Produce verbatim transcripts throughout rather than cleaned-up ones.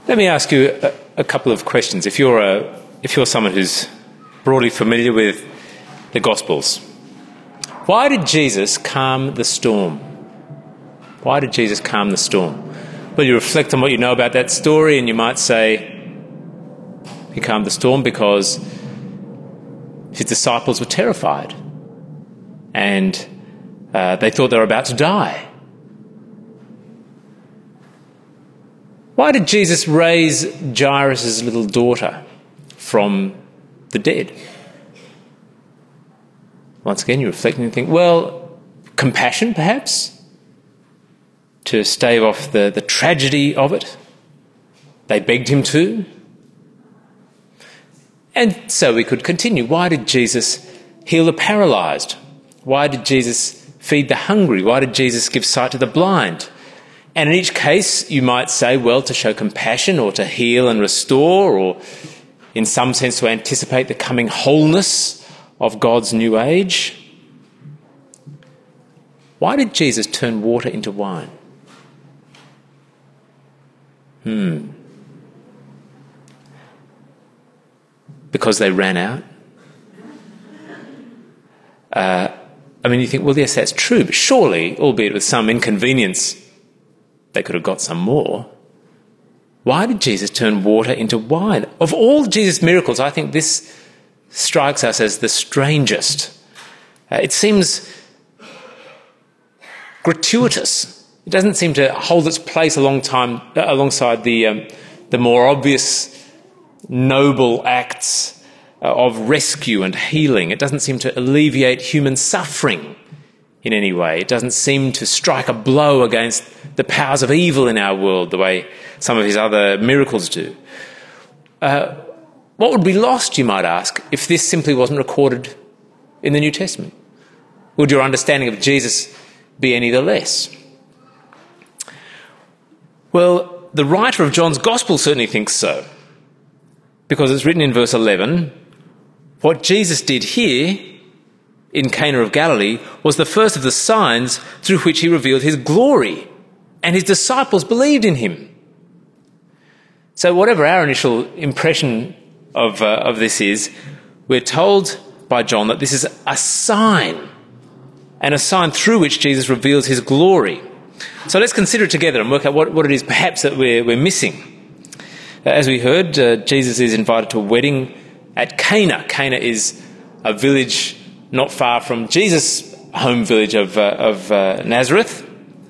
Let me ask you a, a couple of questions. If you're a, if you're someone who's broadly familiar with the Gospels, why did Jesus calm the storm? Why did Jesus calm the storm? Well, you reflect on what you know about that story and you might say he calmed the storm because his disciples were terrified and uh, they thought they were about to die. Why did Jesus raise Jairus' little daughter from the dead? Once again, you reflect and you think, well, compassion perhaps? To stave off the, the tragedy of it. They begged him to. And so we could continue. Why did Jesus heal the paralysed? Why did Jesus feed the hungry? Why did Jesus give sight to the blind? And in each case, you might say, well, to show compassion or to heal and restore, or in some sense to anticipate the coming wholeness of God's new age. Why did Jesus turn water into wine? Hmm. Because they ran out? Uh, I mean, you think, well, yes, that's true, but surely, albeit with some inconvenience, they could have got some more. Why did Jesus turn water into wine? Of all Jesus' miracles, I think this strikes us as the strangest. Uh, it seems gratuitous. It doesn't seem to hold its place a long time, uh, alongside the um, the more obvious, noble acts uh, of rescue and healing. It doesn't seem to alleviate human suffering in any way. It doesn't seem to strike a blow against the powers of evil in our world the way some of his other miracles do. Uh, what would be lost, you might ask, if this simply wasn't recorded in the New Testament? Would your understanding of Jesus be any the less? Well, the writer of John's Gospel certainly thinks so, because it's written in verse eleven, what Jesus did here in Cana of Galilee was the first of the signs through which he revealed his glory, and his disciples believed in him. So whatever our initial impression of, uh, of this is, we're told by John that this is a sign, and a sign through which Jesus reveals his glory. So let's consider it together and work out what, what it is perhaps that we're, we're missing. Uh, as we heard, uh, Jesus is invited to a wedding at Cana. Cana is a village not far from Jesus' home village of, uh, of uh, Nazareth.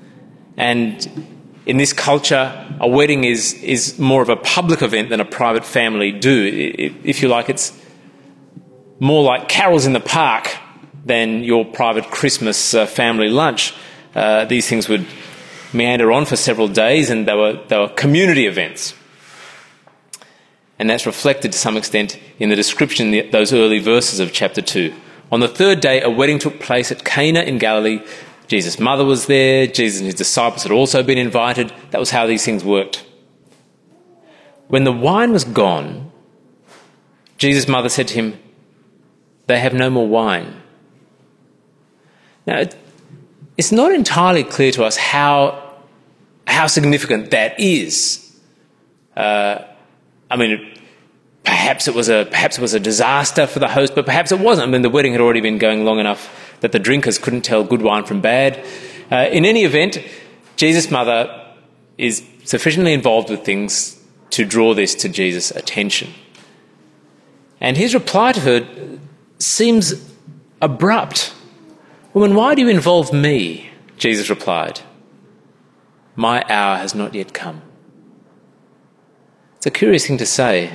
And in this culture, a wedding is, is more of a public event than a private family do. If you like, it's more like carols in the park than your private Christmas uh, family lunch. Uh, these things would meander on for several days, and they were, they were community events. And that's reflected to some extent in the description in those early verses of chapter two. On the third day, a wedding took place at Cana in Galilee. Jesus' mother was there. Jesus and his disciples had also been invited. That was how these things worked. When the wine was gone, Jesus' mother said to him, "They have no more wine." Now, it's not entirely clear to us how how significant that is. Uh, I mean, perhaps it was a perhaps it was a disaster for the host, but perhaps it wasn't. I mean, the wedding had already been going long enough that the drinkers couldn't tell good wine from bad. Uh, in any event, Jesus' mother is sufficiently involved with things to draw this to Jesus' attention. And his reply to her seems abrupt. "Woman, why do you involve me?" Jesus replied. "My hour has not yet come." It's a curious thing to say.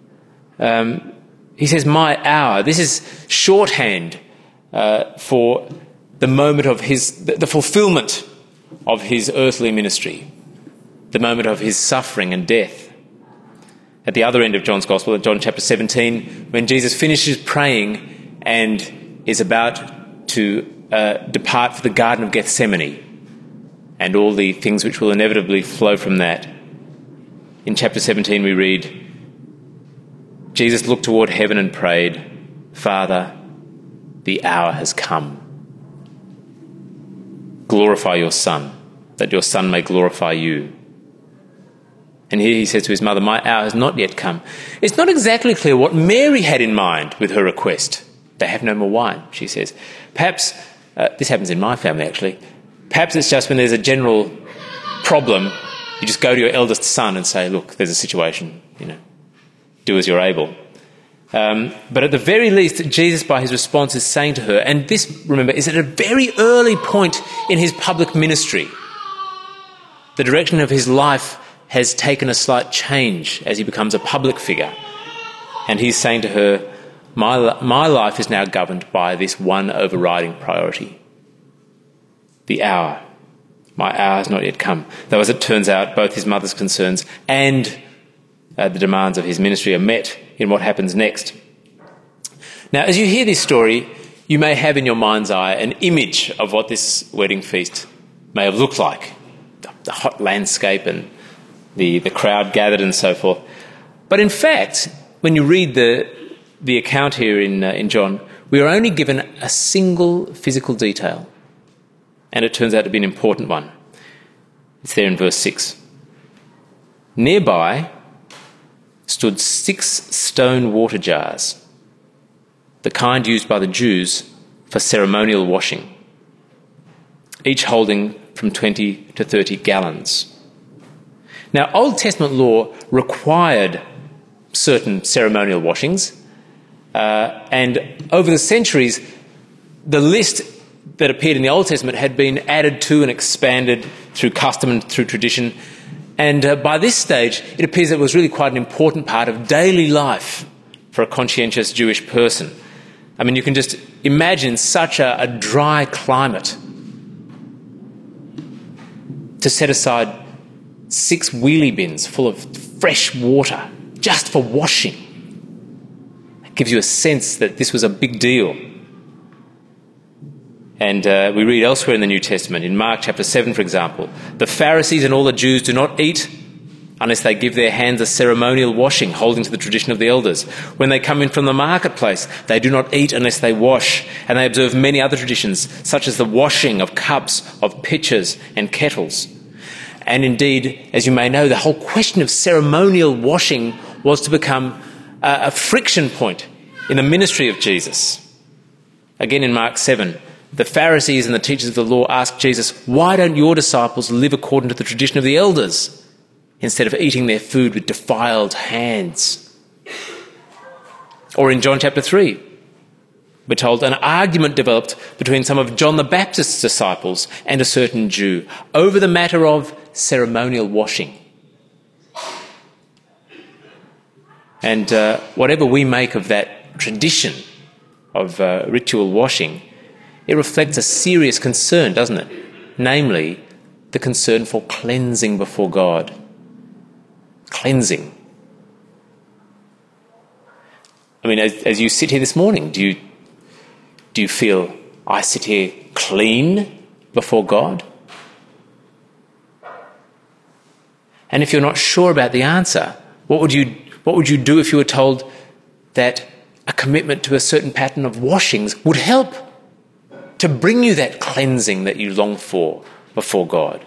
Um, he says, "My hour." This is shorthand uh, for the moment of his, the, the fulfillment of his earthly ministry, the moment of his suffering and death. At the other end of John's Gospel, at John chapter seventeen, when Jesus finishes praying and is about to uh, depart for the Garden of Gethsemane and all the things which will inevitably flow from that. In chapter seventeen we read, Jesus looked toward heaven and prayed, "Father, the hour has come. Glorify your Son, that your Son may glorify you." And here he says to his mother, my hour has not yet come. It's not exactly clear what Mary had in mind with her request. They have no more wine, she says. Perhaps, uh, this happens in my family actually, perhaps it's just when there's a general problem, you just go to your eldest son and say, look, there's a situation, you know, do as you're able. Um, but at the very least, Jesus, by his response, is saying to her, and this, remember, is at a very early point in his public ministry. The direction of his life has taken a slight change as he becomes a public figure. And he's saying to her, my, my life is now governed by this one overriding priority. The hour. My hour has not yet come. Though, as it turns out, both his mother's concerns and uh, the demands of his ministry are met in what happens next. Now, as you hear this story, you may have in your mind's eye an image of what this wedding feast may have looked like. The hot landscape and the, the crowd gathered and so forth. But in fact, when you read the, the account here in, uh, in John, we are only given a single physical detail. And it turns out to be an important one. It's there in verse six. Nearby stood six stone water jars, the kind used by the Jews for ceremonial washing, each holding from twenty to thirty gallons. Now, Old Testament law required certain ceremonial washings, uh, and over the centuries, the list that appeared in the Old Testament had been added to and expanded through custom and through tradition. And uh, by this stage, it appears that it was really quite an important part of daily life for a conscientious Jewish person. I mean, you can just imagine such a, a dry climate to set aside six wheelie bins full of fresh water just for washing. It gives you a sense that this was a big deal. And uh, we read elsewhere in the New Testament, in Mark chapter seven, for example, the Pharisees and all the Jews do not eat unless they give their hands a ceremonial washing, holding to the tradition of the elders. When they come in from the marketplace, they do not eat unless they wash, and they observe many other traditions, such as the washing of cups, of pitchers and kettles. And indeed, as you may know, the whole question of ceremonial washing was to become a, a friction point in the ministry of Jesus. Again in Mark seven, the Pharisees and the teachers of the law asked Jesus, why don't your disciples live according to the tradition of the elders instead of eating their food with defiled hands? Or in John chapter three, we're told an argument developed between some of John the Baptist's disciples and a certain Jew over the matter of ceremonial washing. And uh, whatever we make of that tradition of uh, ritual washing, it reflects a serious concern, doesn't it? Namely, the concern for cleansing before God. Cleansing. I mean, as, as you sit here this morning, do you, do you feel, I sit here clean before God? And if you're not sure about the answer, what would you, what would you do if you were told that a commitment to a certain pattern of washings would help to bring you that cleansing that you long for before God?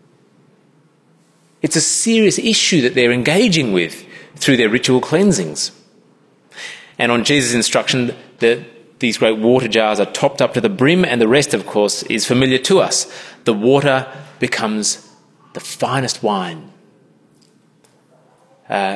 It's a serious issue that they're engaging with through their ritual cleansings. And on Jesus' instruction, the, these great water jars are topped up to the brim, and the rest, of course, is familiar to us. The water becomes the finest wine. Uh,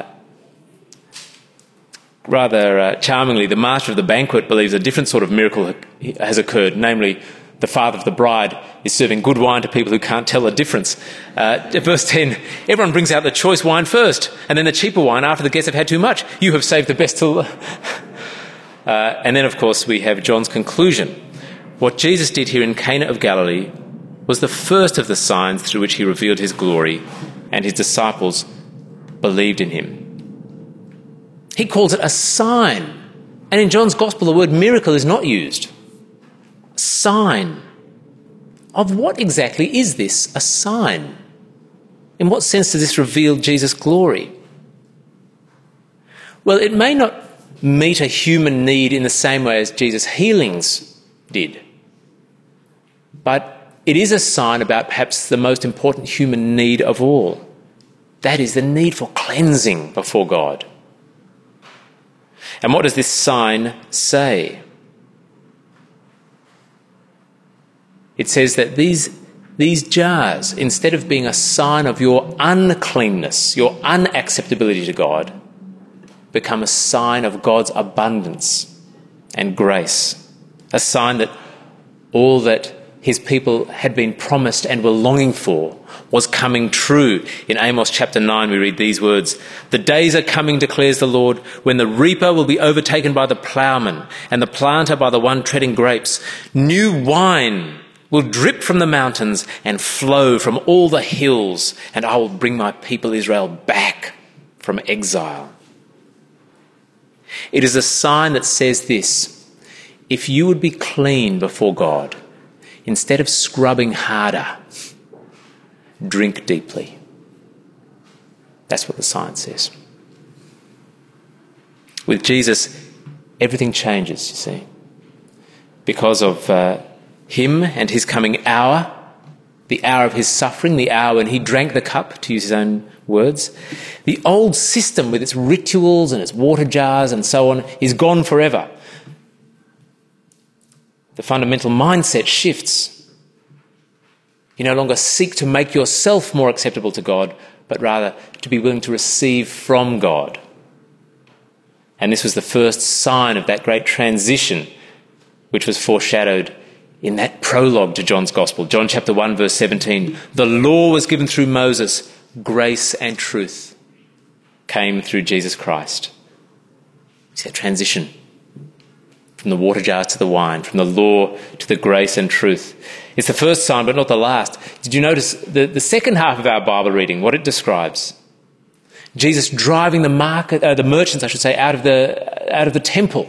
Rather uh, charmingly, the master of the banquet believes a different sort of miracle has occurred, namely the father of the bride is serving good wine to people who can't tell the difference. Uh, verse ten, everyone brings out the choice wine first, and then the cheaper wine after the guests have had too much. You have saved the best till... uh, and then, of course, we have John's conclusion. What Jesus did here in Cana of Galilee was the first of the signs through which he revealed his glory, and his disciples believed in him. He calls it a sign. And in John's Gospel, the word miracle is not used. Sign. Of what exactly is this a sign? In what sense does this reveal Jesus' glory? Well, it may not meet a human need in the same way as Jesus' healings did, but it is a sign about perhaps the most important human need of all, That is the need for cleansing before God. And what does this sign say? It says that these, these jars, instead of being a sign of your uncleanness, your unacceptability to God, become a sign of God's abundance and grace. A sign that all that his people had been promised and were longing for was coming true. In Amos chapter nine, we read these words, "The days are coming, declares the Lord, when the reaper will be overtaken by the ploughman and the planter by the one treading grapes. New wine will drip from the mountains and flow from all the hills, and I will bring my people Israel back from exile." It is a sign that says this: if you would be clean before God, instead of scrubbing harder, drink deeply. That's what the sign says. With Jesus, everything changes, you see. Because of uh, him and his coming hour, the hour of his suffering, the hour when he drank the cup, to use his own words, the old system with its rituals and its water jars and so on is gone forever. The fundamental mindset shifts. You no longer seek to make yourself more acceptable to God, but rather to be willing to receive from God. And this was the first sign of that great transition, which was foreshadowed in that prologue to John's Gospel. John chapter one, verse seventeen. "The law was given through Moses, grace and truth came through Jesus Christ." See that transition from the water jars to the wine, from the law to the grace and truth. It's the first sign, but not the last. Did you notice the, the second half of our Bible reading, what it describes? Jesus driving the market, uh, the merchants, I should say, out of the out of the temple.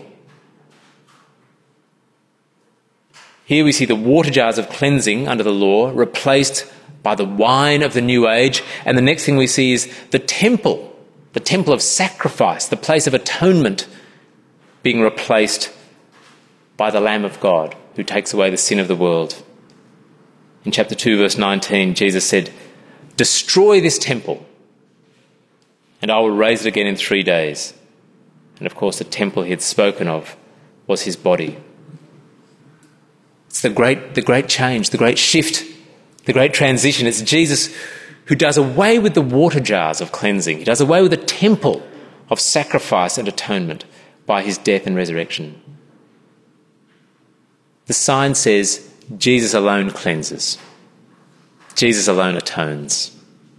Here we see the water jars of cleansing under the law replaced by the wine of the new age, and the next thing we see is the temple, the temple of sacrifice, the place of atonement, being replaced by the Lamb of God who takes away the sin of the world. In chapter two, verse nineteen, Jesus said, "Destroy this temple, and I will raise it again in three days." And of course, the temple he had spoken of was his body. It's the great, the great change, the great shift, the great transition. It's Jesus who does away with the water jars of cleansing. He does away with the temple of sacrifice and atonement by his death and resurrection. The sign says Jesus alone cleanses. Jesus alone atones.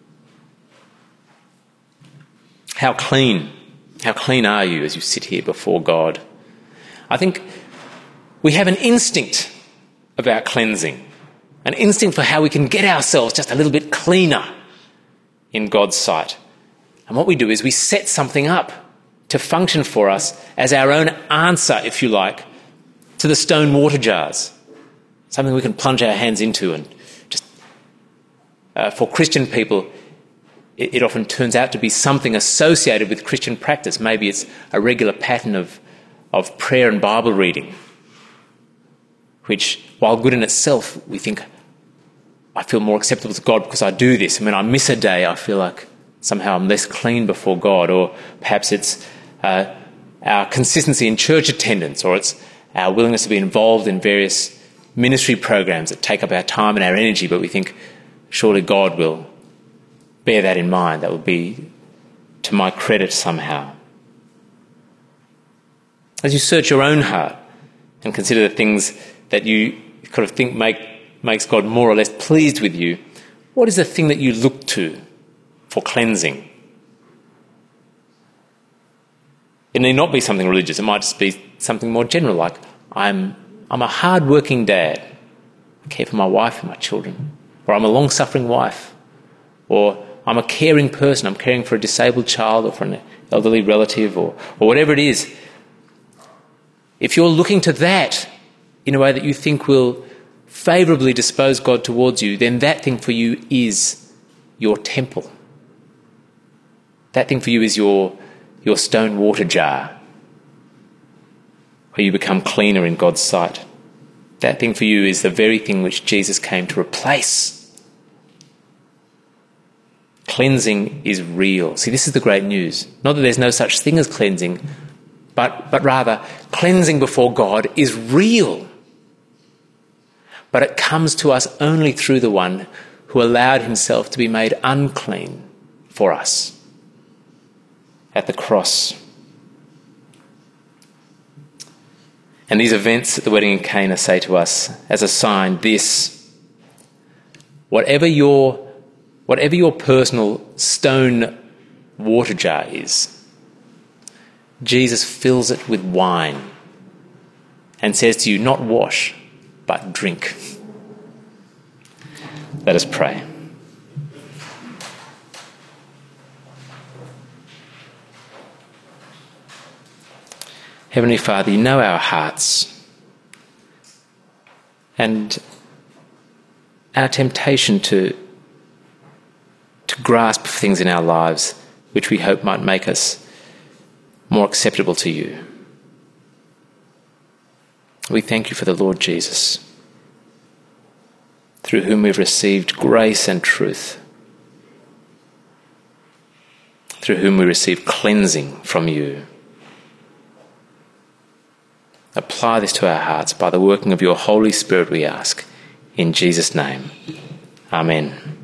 How clean, how clean are you as you sit here before God? I think we have an instinct about cleansing, an instinct for how we can get ourselves just a little bit cleaner in God's sight. And what we do is we set something up to function for us as our own answer, if you like, to the stone water jars, something we can plunge our hands into. And just uh, for Christian people, it, it often turns out to be something associated with Christian practice. Maybe it's a regular pattern of, of prayer and Bible reading, which, while good in itself, we think, I feel more acceptable to God because I do this. And when I miss a day, I feel like somehow I'm less clean before God. Or perhaps it's uh, our consistency in church attendance, or it's our willingness to be involved in various ministry programs that take up our time and our energy, but we think, surely God will bear that in mind. That will be to my credit somehow. As you search your own heart and consider the things that you kind of think make makes God more or less pleased with you, what is the thing that you look to for cleansing? It need not be something religious. It might just be something more general, like I'm I'm a hard-working dad. I care for my wife and my children. Or I'm a long-suffering wife. Or I'm a caring person. I'm caring for a disabled child or for an elderly relative, or, or whatever it is. If you're looking to that in a way that you think will favourably dispose God towards you, then that thing for you is your temple. That thing for you is your, your stone water jar, where you become cleaner in God's sight. That thing for you is the very thing which Jesus came to replace. cleansing is real. See, this is the great news. Not that there's no such thing as cleansing, but, but rather cleansing before God is real. But it comes to us only through the one who allowed himself to be made unclean for us at the cross. And these events at the wedding in Cana say to us as a sign this: whatever your, whatever your personal stone water jar is, Jesus fills it with wine and says to you, not wash, but drink. Let us pray. Heavenly Father, you know our hearts and our temptation to, to grasp things in our lives which we hope might make us more acceptable to you. We thank you for the Lord Jesus, through whom we've received grace and truth, through whom we receive cleansing from you. Apply this to our hearts by the working of your Holy Spirit, we ask. In Jesus' name, amen.